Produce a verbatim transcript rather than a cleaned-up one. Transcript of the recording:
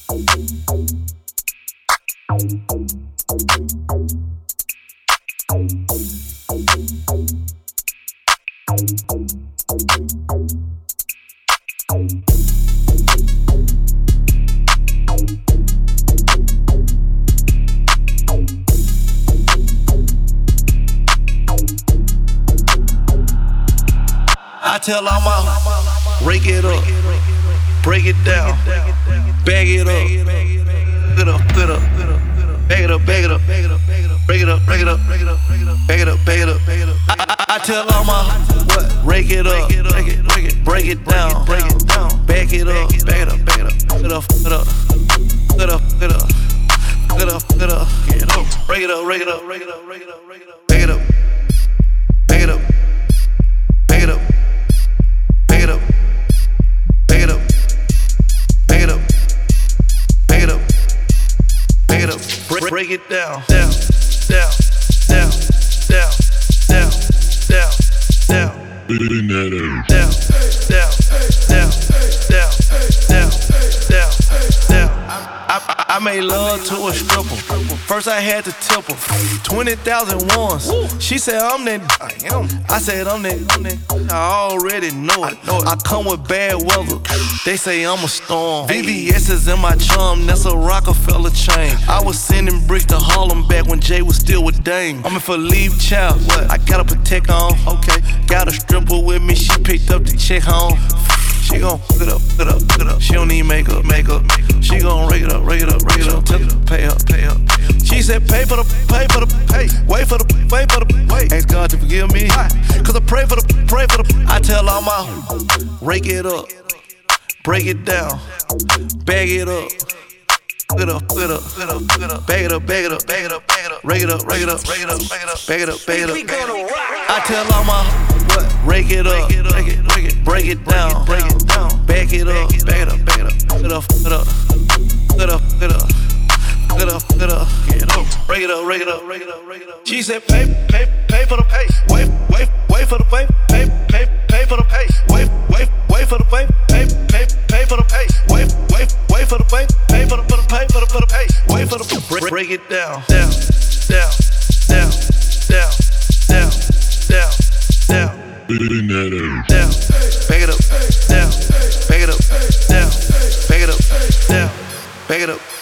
I tell all my rake it up, break it down, bag it up, get up, get up, bag it up, bag it up, break it up, break it up, bag it up, bag it up, bag it up. I, I, I tell all my what, rake it up, break it, break it, break it down, break it down, bag it up, bag it up, bag it up, get up, get up, get up, get up, get up, get up, get up, break it up, break it up, break it up, break it up, break it up, bag it up, bag it up, bag it up. Bag it up, bag it up, bag it up, bag it up, bag it up, break, break it down, down, down, down, down, down, down, down, down, down, down, down, down, down, down. I, I, I made love to a stripper. First I had to tip her twenty thousand once. She said I'm that. I am. I said I'm that. I'm that. I already know it. I come with bad weather. They say I'm a storm. V V S is in my chum. That's a Rockefeller chain. I was sending bricks to Harlem back when Jay was still with Dame. I'm in for leave child. What? I got a protect on. Okay. Got a stripper with me. She picked up the check home. She gon' get up, get up, get up. She don't need makeup, makeup. She gon' rake it up, rake it up, rake it up. Tell her, pay up, pay up. She said, pay for the, pay for the, pay. Wait for the, wait for the, wait. Ask God to forgive me, cause I pray for the, pray for the. I tell all my, rake it up, break it down, bag it up. Get up, get up, get up, get up. Bag it up, bag it up, bag it up, bag it up. Rake it up, rake it up, rake it up, bag it up, bag it up, bag it up. I tell all my, rake it up, break it, break it, break it down, break it down, back it up, back it up, back it up, get up, get up, get up, get up, get up, get up, get up, break it up, break it up, break it up, break it up. She said, pay, pay, pay for the pay, wait, wait, wait for the pay, pay, pay, pay for the pay, wait, wait, wait for the pay, pay, pay, pay for the pay, wait, wait, wait for the pay, pay for the for the pay for the for the pay, wait for the break, break it down, down, down, down, down, down, down, down. Down, back it up, down, back it up, down, back it up, down, back it up.